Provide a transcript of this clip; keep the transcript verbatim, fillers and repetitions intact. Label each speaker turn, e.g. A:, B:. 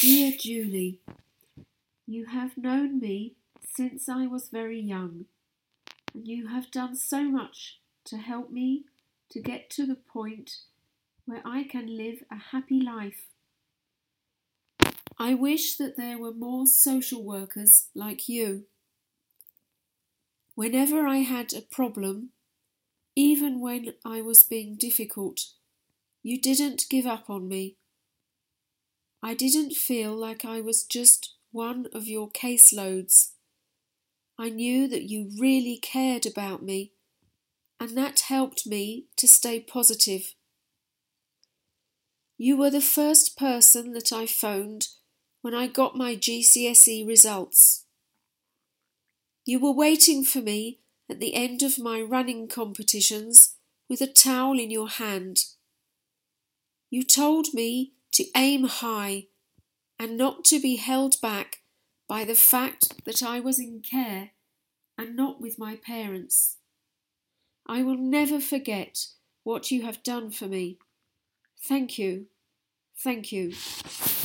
A: Dear Julie, you have known me since I was very young, and you have done so much to help me to get to the point where I can live a happy life. I wish that there were more social workers like you. Whenever I had a problem, even when I was being difficult, you didn't give up on me. I didn't feel like I was just one of your caseloads. I knew that you really cared about me, and that helped me to stay positive. You were the first person that I phoned when I got my G C S E results. You were waiting for me at the end of my running competitions with a towel in your hand. You told me to aim high and not to be held back by the fact that I was in care and not with my parents. I will never forget what you have done for me. Thank you. Thank you.